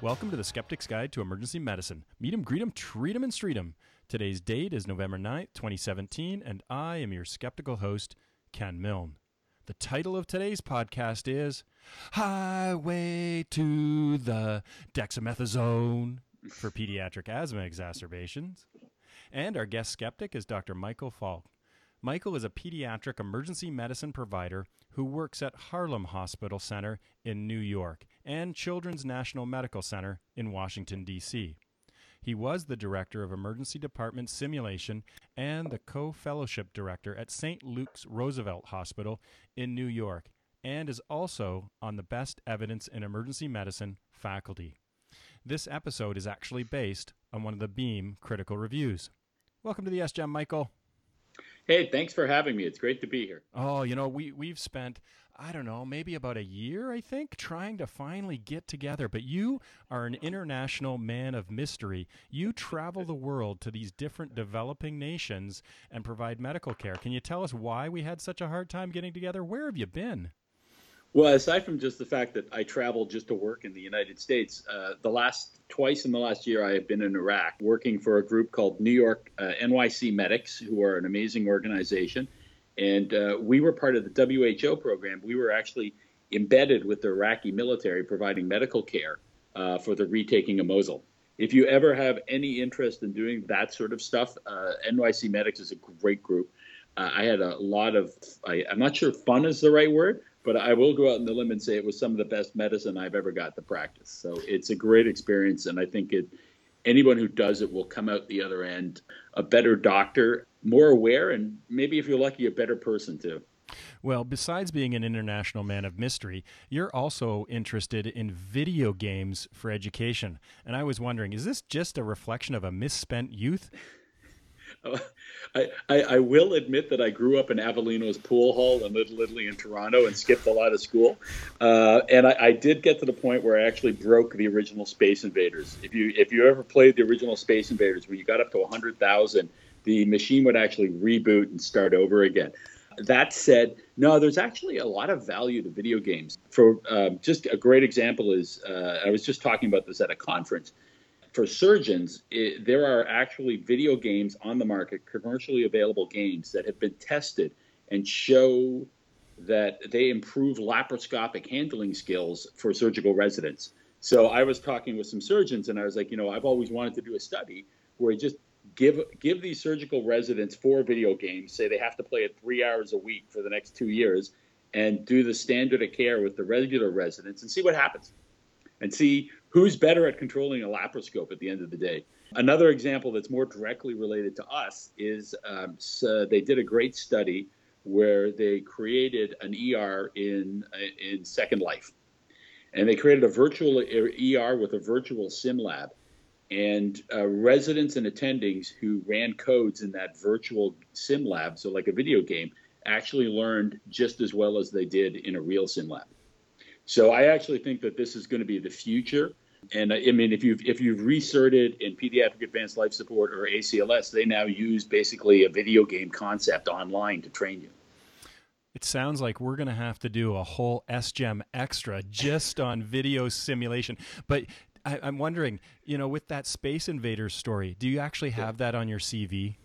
Welcome to the Skeptic's Guide to Emergency Medicine. Meet 'em, greet 'em, treat 'em, and street 'em. Today's date is November 9th, 2017, and I am your skeptical host, Ken Milne. The title of today's podcast is Highway to the Dexamethasone for Pediatric Asthma Exacerbations. And our guest skeptic is Dr. Michael Falk. Michael is a pediatric emergency medicine provider who works at Harlem Hospital Center in New York and Children's National Medical Center in Washington, D.C. He was the director of emergency department simulation and the co-fellowship director at St. Luke's Roosevelt Hospital in New York, and is also on the Best Evidence in Emergency Medicine faculty. This episode is actually based on one of the Beam critical reviews. Welcome to the SGEM, Michael. Hey, thanks for having me. It's great to be here. Oh, we've spent, I don't know, maybe about a year, I think, trying to finally get together. But you are an international man of mystery. You travel the world to these different developing nations and provide medical care. Can you tell us why we had such a hard time getting together? Where have you been? Well, aside from just the fact that I travel just to work in the United States, twice in the last year I have been in Iraq working for a group called New York NYC Medics, who are an amazing organization. And we were part of the WHO program. We were actually embedded with the Iraqi military providing medical care for the retaking of Mosul. If you ever have any interest in doing that sort of stuff, NYC Medics is a great group. I had a lot of, I'm not sure fun is the right word, but I will go out on the limb and say it was some of the best medicine I've ever got to practice. So it's a great experience, and I think anyone who does it will come out the other end a better doctor, more aware, and maybe if you're lucky, a better person too. Well, besides being an international man of mystery, you're also interested in video games for education. And I was wondering, is this just a reflection of a misspent youth? I will admit that I grew up in Avellino's pool hall in Little Italy in Toronto and skipped a lot of school. And I did get to the point where I actually broke the original Space Invaders. If you ever played the original Space Invaders, where you got up to 100,000, the machine would actually reboot and start over again. That said, no, there's actually a lot of value to video games. For just a great example is, I was just talking about this at a conference. For surgeons, there are actually video games on the market, commercially available games that have been tested and show that they improve laparoscopic handling skills for surgical residents. So I was talking with some surgeons, and I was like, I've always wanted to do a study where you just give these surgical residents 4 video games, say they have to play it 3 hours a week for the next 2 years, and do the standard of care with the regular residents and see what happens. And see who's better at controlling a laparoscope at the end of the day. Another example that's more directly related to us is they did a great study where they created an ER in Second Life. And they created a virtual ER with a virtual sim lab. And residents and attendings who ran codes in that virtual sim lab, so like a video game, actually learned just as well as they did in a real sim lab. So I actually think that this is going to be the future. And I mean, if you've recerted in pediatric advanced life support or ACLS, they now use basically a video game concept online to train you. It sounds like we're going to have to do a whole SGEM extra just on video simulation. But I'm wondering, with that Space Invaders story, do you actually have that on your CV?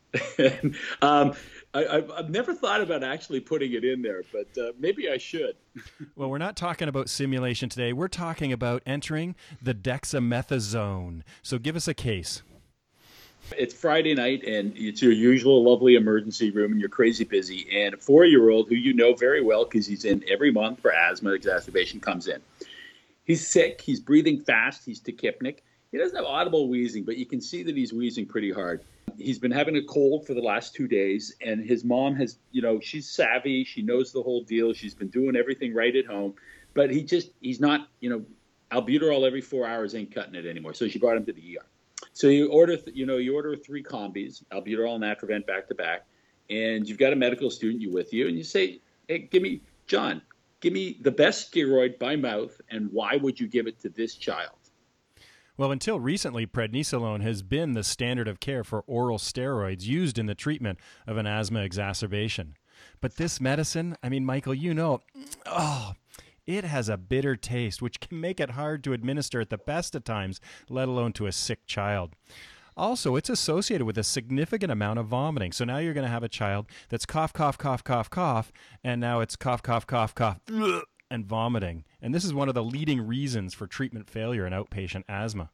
I've never thought about actually putting it in there, but maybe I should. Well, we're not talking about simulation today. We're talking about entering the dexamethasone. So give us a case. It's Friday night, and it's your usual lovely emergency room, and you're crazy busy. And a 4-year-old who you know very well because he's in every month for asthma exacerbation comes in. He's sick. He's breathing fast. He's tachypnic. He doesn't have audible wheezing, but you can see that he's wheezing pretty hard. He's been having a cold for the last 2 days, and his mom has, she's savvy. She knows the whole deal. She's been doing everything right at home, but he's not, albuterol every 4 hours ain't cutting it anymore. So she brought him to the ER. So you order 3 combis, albuterol and Atrovent back to back, and you've got a medical student with you, and you say, hey, give me the best steroid by mouth, and why would you give it to this child? Well, until recently, prednisolone has been the standard of care for oral steroids used in the treatment of an asthma exacerbation. But this medicine, I mean, Michael, it has a bitter taste, which can make it hard to administer at the best of times, let alone to a sick child. Also, it's associated with a significant amount of vomiting. So now you're going to have a child that's cough, cough, cough, cough, cough, and now it's cough, cough, cough, cough, and vomiting. And this is one of the leading reasons for treatment failure in outpatient asthma.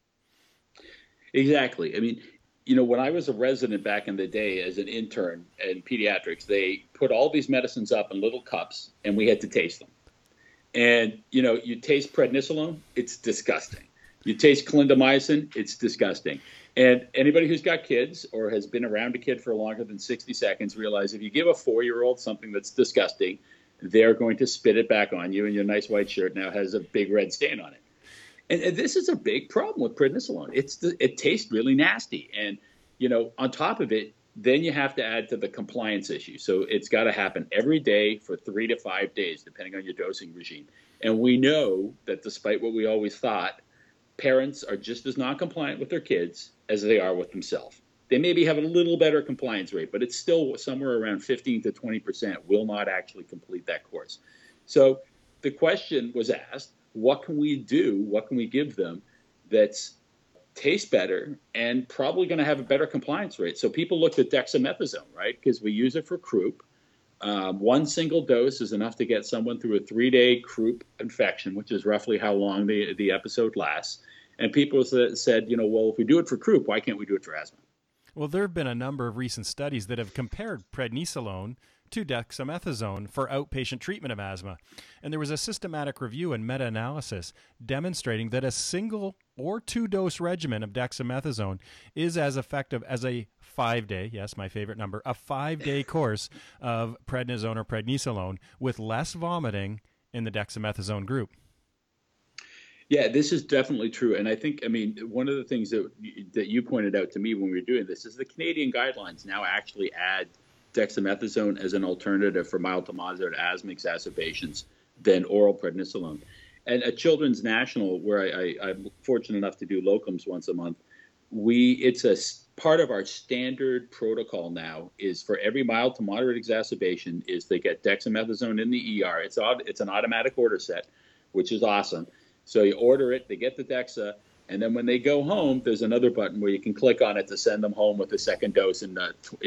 Exactly. I mean, when I was a resident back in the day as an intern in pediatrics, they put all these medicines up in little cups, and we had to taste them. And, you taste prednisolone, it's disgusting. You taste clindamycin, it's disgusting. And anybody who's got kids or has been around a kid for longer than 60 seconds realize if you give a 4-year-old something that's disgusting, they're going to spit it back on you, and your nice white shirt now has a big red stain on it. And this is a big problem with prednisolone. It tastes really nasty. And, on top of it, then you have to add to the compliance issue. So it's got to happen every day for 3 to 5 days, depending on your dosing regime. And we know that despite what we always thought, parents are just as non-compliant with their kids as they are with themselves. They maybe have a little better compliance rate, but it's still somewhere around 15 to 20% will not actually complete that course. So the question was asked, what can we do? What can we give them that's tastes better and probably going to have a better compliance rate? So people looked at dexamethasone, right? Because we use it for croup. One single dose is enough to get someone through a 3-day croup infection, which is roughly how long the episode lasts. And people said, well, if we do it for croup, why can't we do it for asthma? Well, there have been a number of recent studies that have compared prednisolone to dexamethasone for outpatient treatment of asthma. And there was a systematic review and meta-analysis demonstrating that a single or 2-dose regimen of dexamethasone is as effective as a 5-day, yes, my favorite number, a 5-day course of prednisone or prednisolone with less vomiting in the dexamethasone group. Yeah, this is definitely true. And I think, one of the things that you pointed out to me when we were doing this is the Canadian guidelines now actually add dexamethasone as an alternative for mild to moderate asthma exacerbations than oral prednisolone. And at Children's National, where I'm fortunate enough to do locums once a month, it's a part of our standard protocol now is for every mild to moderate exacerbation is they get dexamethasone in the ER. It's an automatic order set, which is awesome. So you order it, they get the Dexa, and then when they go home, there's another button where you can click on it to send them home with a second dose in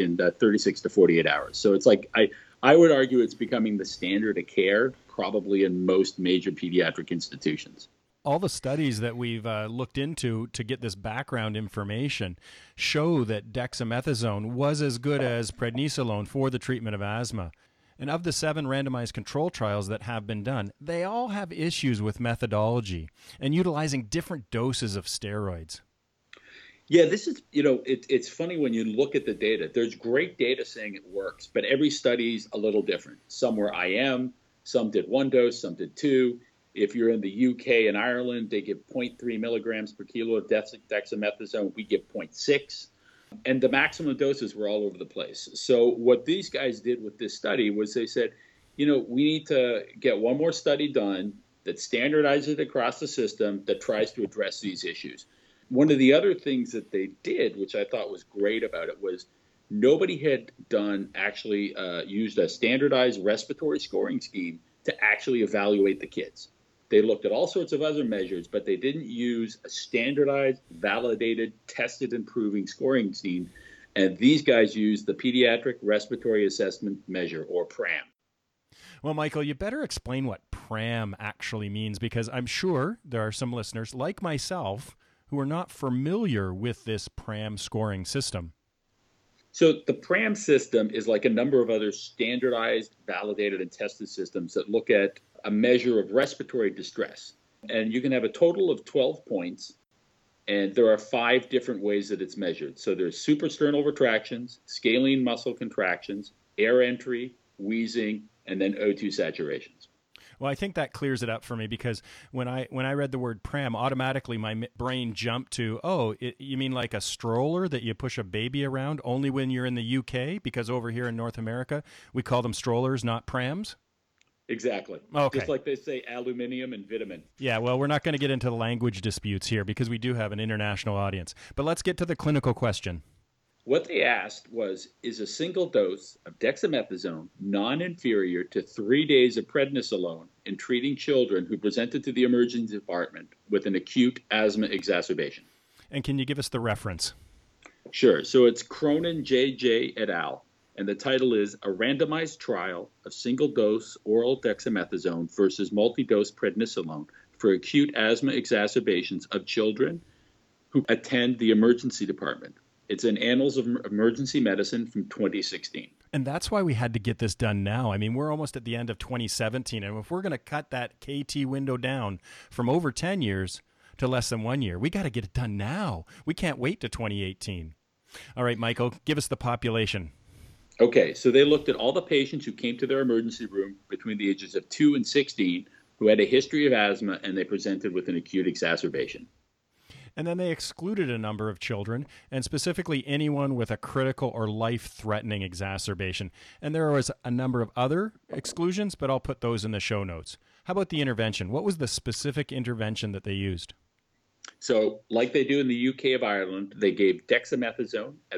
36 to 48 hours. So it's like I would argue it's becoming the standard of care probably in most major pediatric institutions. All the studies that we've looked into to get this background information show that dexamethasone was as good as prednisolone for the treatment of asthma. And of the 7 randomized control trials that have been done, they all have issues with methodology and utilizing different doses of steroids. Yeah, this is, it's funny when you look at the data. There's great data saying it works, but every study's a little different. Some were IM, some did 1 dose, some did 2. If you're in the UK and Ireland, they give 0.3 milligrams per kilo of dexamethasone. We give 0.6. And the maximum doses were all over the place. So what these guys did with this study was they said, we need to get one more study done that standardizes it across the system that tries to address these issues. One of the other things that they did, which I thought was great about it, was nobody had used a standardized respiratory scoring scheme to actually evaluate the kids. They looked at all sorts of other measures, but they didn't use a standardized, validated, tested, improving scoring scheme. And these guys used the Pediatric Respiratory Assessment Measure, or PRAM. Well, Michael, you better explain what PRAM actually means, because I'm sure there are some listeners, like myself, who are not familiar with this PRAM scoring system. So the PRAM system is like a number of other standardized, validated, and tested systems that look at a measure of respiratory distress. And you can have a total of 12 points, and there are 5 different ways that it's measured. So there's suprasternal retractions, scalene muscle contractions, air entry, wheezing, and then O2 saturations. Well, I think that clears it up for me, because when I read the word PRAM, automatically my brain jumped to, you mean like a stroller that you push a baby around only when you're in the UK? Because over here in North America, we call them strollers, not prams? Exactly. Okay. Just like they say aluminium and vitamin. Yeah, well, we're not going to get into the language disputes here because we do have an international audience. But let's get to the clinical question. What they asked was, is a single dose of dexamethasone non-inferior to 3 days of prednisolone in treating children who presented to the emergency department with an acute asthma exacerbation. And can you give us the reference? Sure. So it's Cronin J.J. et al., and the title is A Randomized Trial of Single-Dose Oral Dexamethasone versus Multi-Dose Prednisolone for Acute Asthma Exacerbations of Children who Attend the Emergency Department. It's in Annals of Emergency Medicine from 2016. And that's why we had to get this done now. I mean, we're almost at the end of 2017, and if we're going to cut that KT window down from over 10 years to less than 1 year, we got to get it done now. We can't wait to 2018. All right, Michael, give us the population. Okay, so they looked at all the patients who came to their emergency room between the ages of 2 and 16 who had a history of asthma and they presented with an acute exacerbation. And then they excluded a number of children, and specifically anyone with a critical or life-threatening exacerbation. And there was a number of other exclusions, but I'll put those in the show notes. How about the intervention? What was the specific intervention that they used? So, like they do in the UK of Ireland, they gave dexamethasone at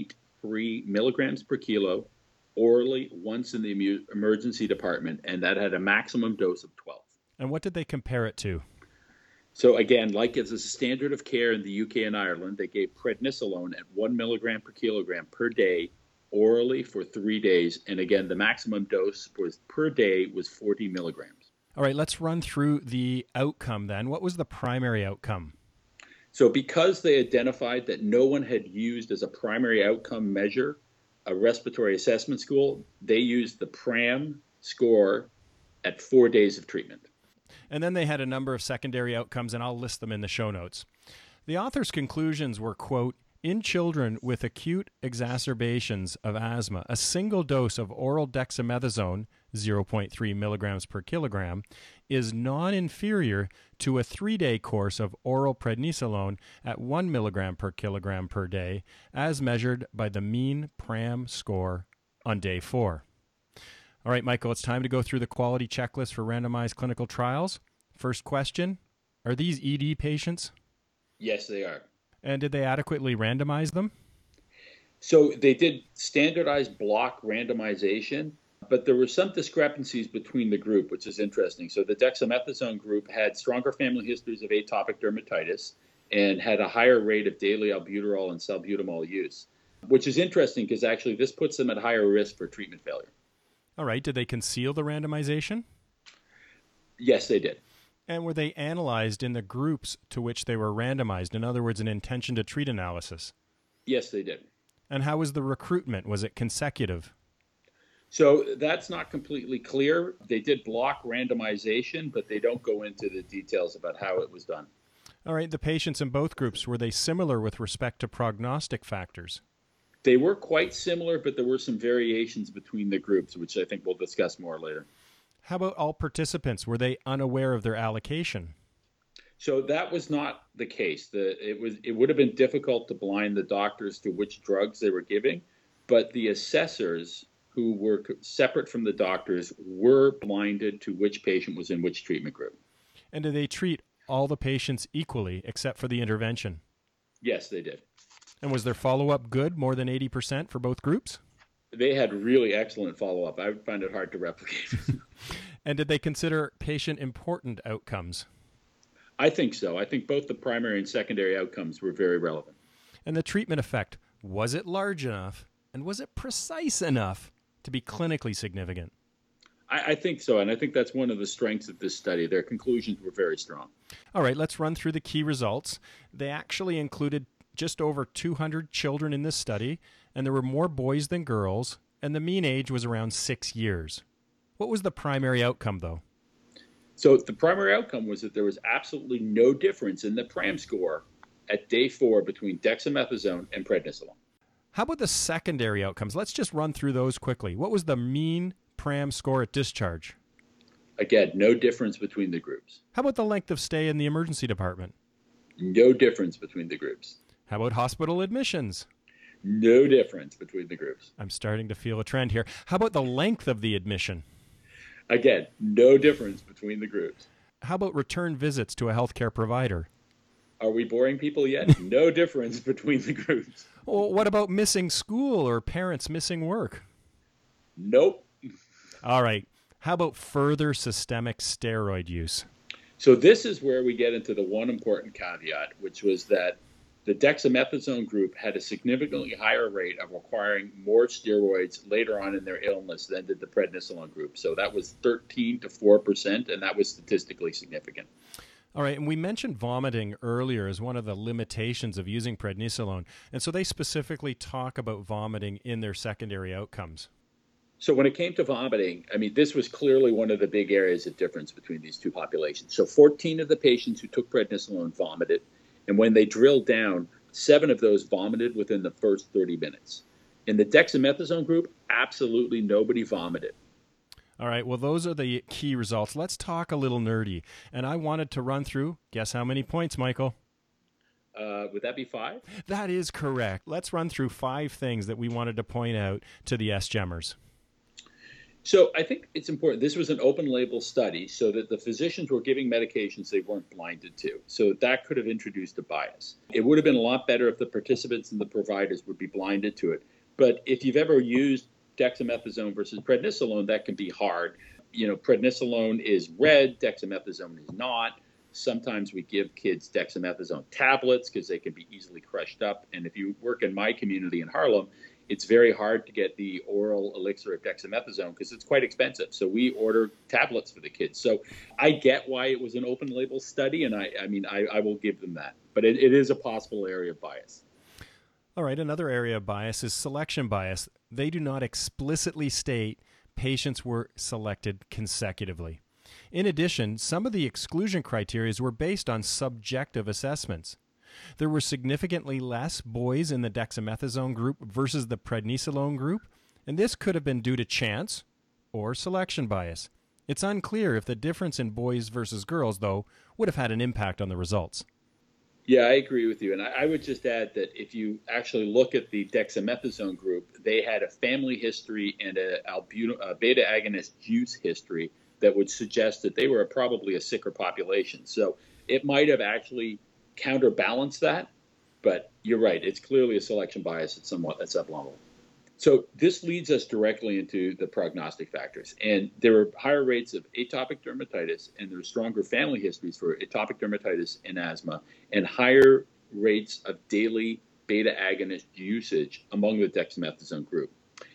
0.3 milligrams per kilo orally once in the emergency department, and that had a maximum dose of 12. And what did they compare it to? So again, like as a standard of care in the UK and Ireland, they gave prednisolone at 1 milligram per kilogram per day orally for 3 days. And again, the maximum dose was per day was 40 milligrams. All right, let's run through the outcome then. What was the primary outcome? So because they identified that no one had used as a primary outcome measure a respiratory assessment score, they used the PRAM score at 4 days of treatment. And then they had a number of secondary outcomes, and I'll list them in the show notes. The author's conclusions were, quote, in children with acute exacerbations of asthma, a single dose of oral dexamethasone, 0.3 milligrams per kilogram, is non-inferior to a 3-day course of oral prednisolone at 1 milligram per kilogram per day, as measured by the mean PRAM score on day 4. All right, Michael, it's time to go through the quality checklist for randomized clinical trials. First question, are these ED patients? Yes, they are. And did they adequately randomize them? So they did standardized block randomization, but there were some discrepancies between the group, which is interesting. So the dexamethasone group had stronger family histories of atopic dermatitis and had a higher rate of daily albuterol and salbutamol use, which is interesting because actually this puts them at higher risk for treatment failure. All right. Did they conceal the randomization? Yes, they did. And were they analyzed in the groups to which they were randomized? In other words, an intention to treat analysis? Yes, they did. And how was the recruitment? Was it consecutive? So that's not completely clear. They did block randomization, but they don't go into the details about how it was done. All right. The patients in both groups, were they similar with respect to prognostic factors? They were quite similar, but there were some variations between the groups, which I think we'll discuss more later. How about all participants? Were they unaware of their allocation? So that was not the case. It would have been difficult to blind the doctors to which drugs they were giving, but the assessors who were separate from the doctors were blinded to which patient was in which treatment group. And did they treat all the patients equally except for the intervention? Yes, they did. And was their follow-up good, more than 80% for both groups? They had really excellent follow-up. I would find it hard to replicate. And did they consider patient-important outcomes? I think so. I think both the primary and secondary outcomes were very relevant. And the treatment effect, was it large enough, and was it precise enough to be clinically significant? I think so, and I think that's one of the strengths of this study. Their conclusions were very strong. All right, let's run through the key results. They actually included just over 200 children in this study, and there were more boys than girls, and the mean age was around 6 years. What was the primary outcome, though? So the primary outcome was that there was absolutely no difference in the PRAM score at day 4 between dexamethasone and prednisolone. How about the secondary outcomes? Let's just run through those quickly. What was the mean PRAM score at discharge? Again, no difference between the groups. How about the length of stay in the emergency department? No difference between the groups. How about hospital admissions? No difference between the groups. I'm starting to feel a trend here. How about the length of the admission? Again, no difference between the groups. How about return visits to a healthcare provider? Are we boring people yet? No difference between the groups. Well, what about missing school or parents missing work? Nope. All right. How about further systemic steroid use? So this is where we get into the one important caveat, which was that the dexamethasone group had a significantly higher rate of requiring more steroids later on in their illness than did the prednisolone group. So that was 13 to 4%, and that was statistically significant. All right, and we mentioned vomiting earlier as one of the limitations of using prednisolone, and so they specifically talk about vomiting in their secondary outcomes. So when it came to vomiting, I mean, this was clearly one of the big areas of difference between these two populations. So 14 of the patients who took prednisolone vomited, and when they drilled down, 7 of those vomited within the first 30 minutes. In the dexamethasone group, absolutely nobody vomited. All right, well, those are the key results. Let's talk a little nerdy. And I wanted to run through, guess how many points, Michael? Would that be 5? That is correct. Let's run through 5 things that we wanted to point out to the SGEMers. So I think it's important. This was an open label study so that the physicians were giving medications they weren't blinded to. So that could have introduced a bias. It would have been a lot better if the participants and the providers would be blinded to it. But if you've ever used dexamethasone versus prednisolone, that can be hard. You know, prednisolone is red, dexamethasone is not. Sometimes we give kids dexamethasone tablets because they can be easily crushed up. And if you work in my community in Harlem, it's very hard to get the oral elixir of dexamethasone because it's quite expensive. So we order tablets for the kids. So I get why it was an open label study, and I will give them that. But it is a possible area of bias. All right, another area of bias is selection bias. They do not explicitly state patients were selected consecutively. In addition, some of the exclusion criteria were based on subjective assessments. There were significantly less boys in the dexamethasone group versus the prednisolone group, and this could have been due to chance or selection bias. It's unclear if the difference in boys versus girls, though, would have had an impact on the results. Yeah, I agree with you. And I would just add that if you actually look at the dexamethasone group, they had a family history and a beta agonist use history that would suggest that they were probably a sicker population. So it might have actually counterbalance that, but you're right. It's clearly a selection bias at some level. So this leads us directly into the prognostic factors. And there are higher rates of atopic dermatitis, and there are stronger family histories for atopic dermatitis and asthma, and higher rates of daily beta agonist usage among the dexamethasone group.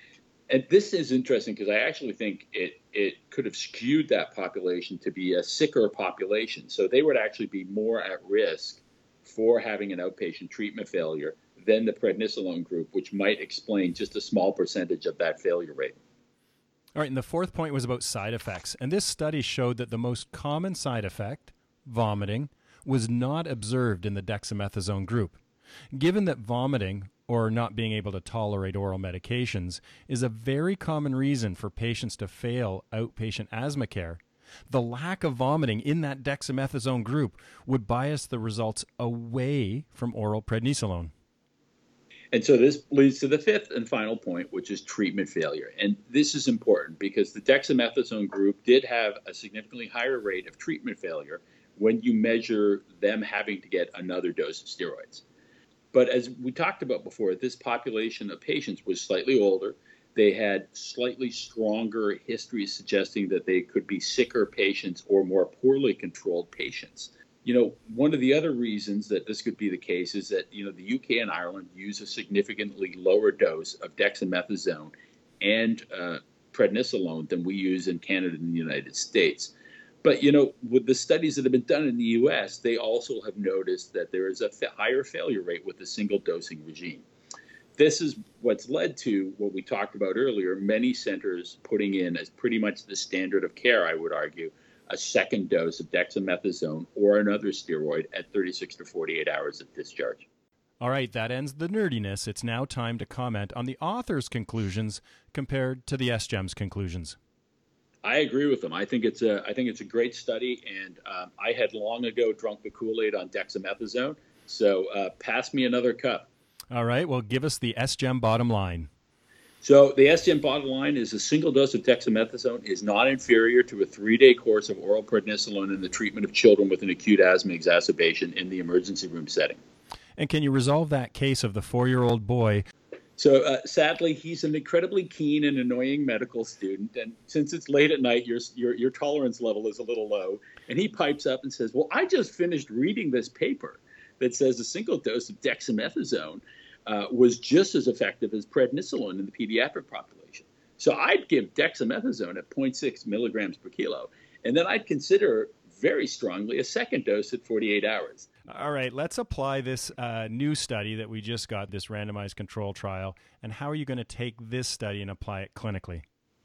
And this is interesting because I actually think it could have skewed that population to be a sicker population. So they would actually be more at risk for having an outpatient treatment failure than the prednisolone group, which might explain just a small percentage of that failure rate. All right, and the fourth point was about side effects. And this study showed that the most common side effect, vomiting, was not observed in the dexamethasone group. Given that vomiting, or not being able to tolerate oral medications, is a very common reason for patients to fail outpatient asthma care, the lack of vomiting in that dexamethasone group would bias the results away from oral prednisolone. And so this leads to the fifth and final point, which is treatment failure. And this is important because the dexamethasone group did have a significantly higher rate of treatment failure when you measure them having to get another dose of steroids. But as we talked about before, this population of patients was slightly older. They had slightly stronger histories suggesting that they could be sicker patients or more poorly controlled patients. You know, one of the other reasons that this could be the case is that, you know, the UK and Ireland use a significantly lower dose of dexamethasone and prednisolone than we use in Canada and the United States. But, you know, with the studies that have been done in the U.S., they also have noticed that there is a higher failure rate with the single dosing regime. This is what's led to what we talked about earlier, many centers putting in as pretty much the standard of care, I would argue, a second dose of dexamethasone or another steroid at 36 to 48 hours of discharge. All right, that ends the nerdiness. It's now time to comment on the author's conclusions compared to the SGEM's conclusions. I agree with them. I think it's a great study, and I had long ago drunk the Kool-Aid on dexamethasone. So pass me another cup. All right. Well, give us the SGEM bottom line. So the SGEM bottom line is a single dose of dexamethasone is not inferior to a 3-day course of oral prednisolone in the treatment of children with an acute asthma exacerbation in the emergency room setting. And can you resolve that case of the 4-year-old boy? So sadly, he's an incredibly keen and annoying medical student. And since it's late at night, your tolerance level is a little low. And he pipes up and says, well, I just finished reading this paper that says a single dose of dexamethasone was just as effective as prednisolone in the pediatric population. So I'd give dexamethasone at 0.6 milligrams per kilo. And then I'd consider very strongly a second dose at 48 hours. All right, let's apply this new study that we just got, this randomized control trial. And how are you going to take this study and apply it clinically?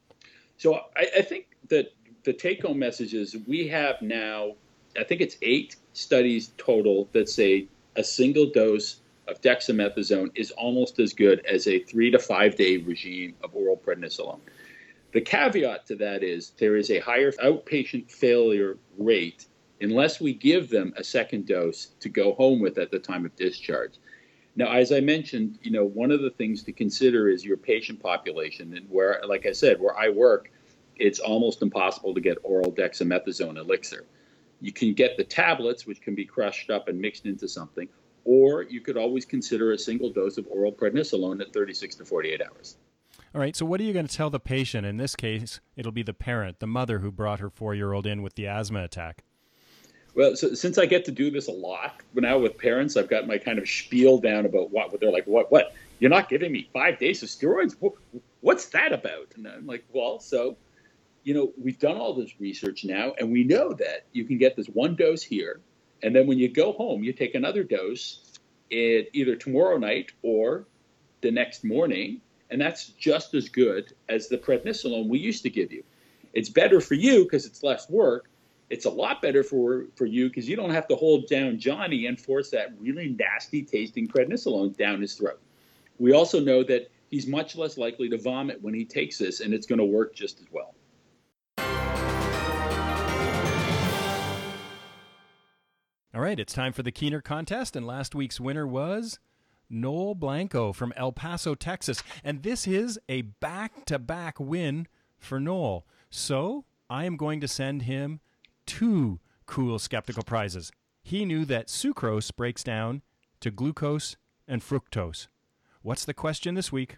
So I think that the take-home message is we have now, I think it's 8 studies total that say a single dose of dexamethasone is almost as good as a 3 to 5 day regime of oral prednisolone. The caveat to that is there is a higher outpatient failure rate unless we give them a second dose to go home with at the time of discharge. Now, as I mentioned, one of the things to consider is your patient population. And where, like I said, where I work, it's almost impossible to get oral dexamethasone elixir. You can get the tablets, which can be crushed up and mixed into something, or you could always consider a single dose of oral prednisolone at 36 to 48 hours. All right, so what are you going to tell the patient? In this case, it'll be the parent, the mother who brought her 4-year-old in with the asthma attack. Well, so since I get to do this a lot now with parents, I've got my kind of spiel down about what they're like, what? You're not giving me 5 days of steroids? What's that about? And I'm like, well, so, we've done all this research now, and we know that you can get this one dose here, and then when you go home, you take another dose either tomorrow night or the next morning, and that's just as good as the prednisolone we used to give you. It's better for you because it's less work. It's a lot better for you because you don't have to hold down Johnny and force that really nasty tasting prednisolone down his throat. We also know that he's much less likely to vomit when he takes this, and it's going to work just as well. All right, it's time for the Keener contest, and last week's winner was Noel Blanco from El Paso, Texas. And this is a back-to-back win for Noel. So I am going to send him 2 cool skeptical prizes. He knew that sucrose breaks down to glucose and fructose. What's the question this week?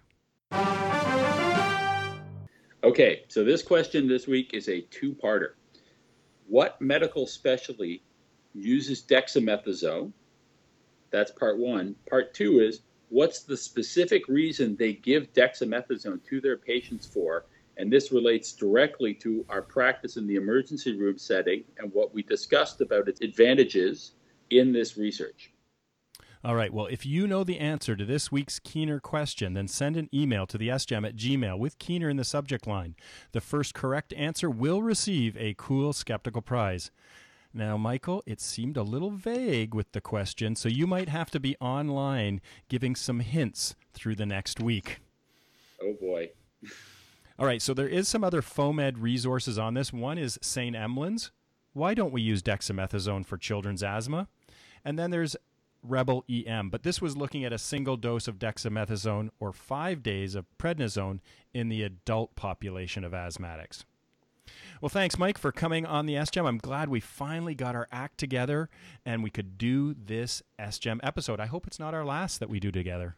Okay, so this question this week is a 2-parter. What medical specialty uses dexamethasone? That's part 1. Part 2 is, what's the specific reason they give dexamethasone to their patients for? And this relates directly to our practice in the emergency room setting and what we discussed about its advantages in this research. All right, well, if you know the answer to this week's Keener question, then send an email to the sgem@gmail with Keener in the subject line. The first correct answer will receive a cool skeptical prize. Now, Michael, it seemed a little vague with the question, so you might have to be online giving some hints through the next week. Oh, boy. All right, so there is some other FOAMed resources on this. One is St. Emlyn's. Why don't we use dexamethasone for children's asthma? And then there's Rebel EM, but this was looking at a single dose of dexamethasone or 5 days of prednisone in the adult population of asthmatics. Well, thanks, Mike, for coming on the SGEM. I'm glad we finally got our act together and we could do this SGEM episode. I hope it's not our last that we do together.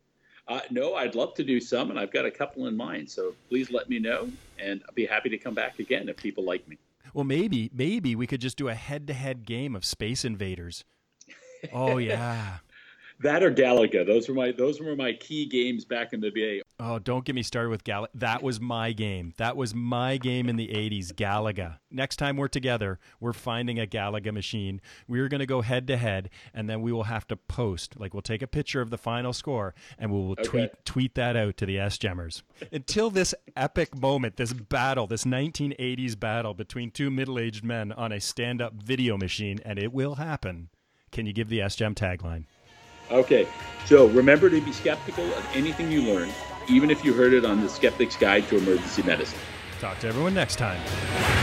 No, I'd love to do some, and I've got a couple in mind. So please let me know, and I'll be happy to come back again if people like me. Well, maybe we could just do a head-to-head game of Space Invaders. Oh, yeah. That or Galaga. Those were my key games back in the day. Oh, don't get me started with Galaga. That was my game. That was my game in the 80s, Galaga. Next time we're together, we're finding a Galaga machine. We're going to go head-to-head, and then we will have to post. Like, we'll take a picture of the final score, and we will tweet that out to the SGEMers. Until this epic moment, this battle, this 1980s battle between 2 middle-aged men on a stand-up video machine, and it will happen. Can you give the SGEM tagline? Okay, so remember to be skeptical of anything you learn, even if you heard it on the Skeptic's Guide to Emergency Medicine. Talk to everyone next time.